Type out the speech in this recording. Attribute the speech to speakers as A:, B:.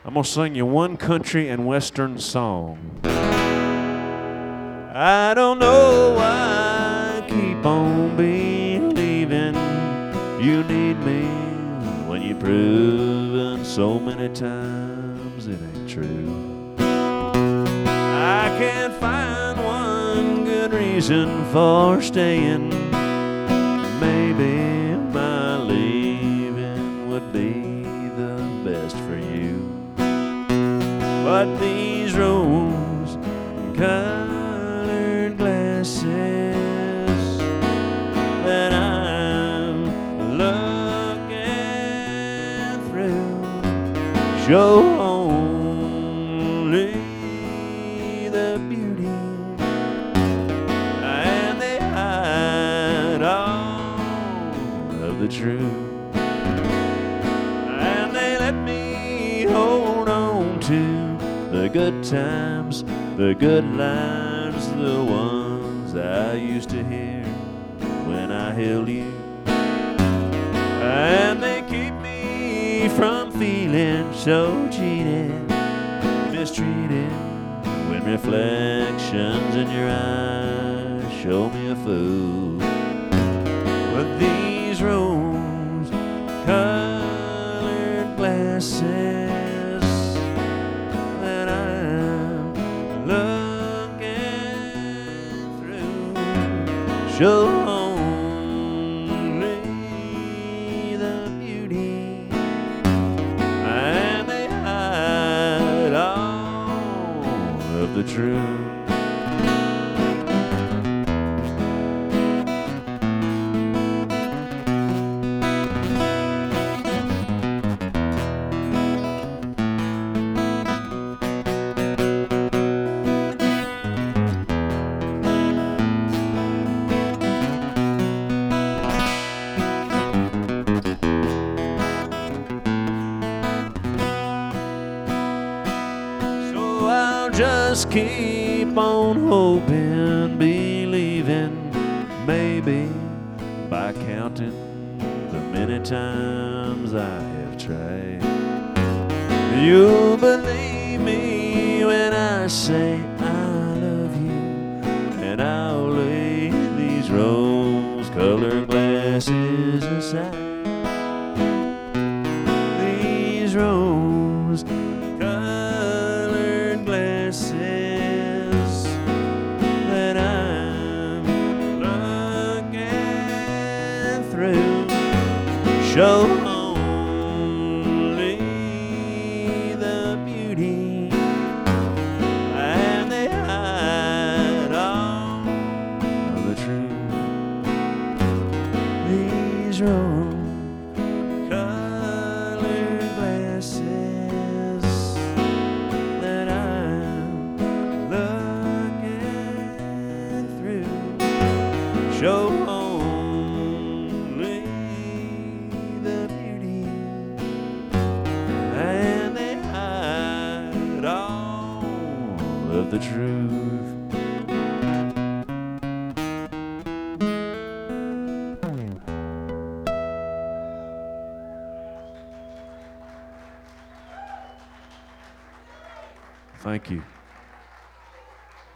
A: I'm gonna sing you one country and western song. I don't know why I keep on believing you need me when you've proven so many times it ain't true. I can't find one good reason for staying. Maybe my leaving would be the best for you. But these rose-colored glasses that I'm looking through show only the beauty, and they hide all of the truth. And they let me hold on to the good times, the good lines, the ones I used to hear when I held you. And they keep me from feeling so cheated, mistreated, when reflections in your eyes show me a fool. But these rose-colored glasses that I'm looking through show only the beauty, and they hide all of the truth. I'll just keep on hoping, believing, maybe by counting the many times I have tried. You'll believe me when I say I love you, and I'll lay these rose-colored glasses aside. These rose-colored glasses that I'm looking through show only the beauty, and they hide all of the truth. These rose-colored glasses that I'm looking through show only the beauty, and they hide all of the truth. Thank you.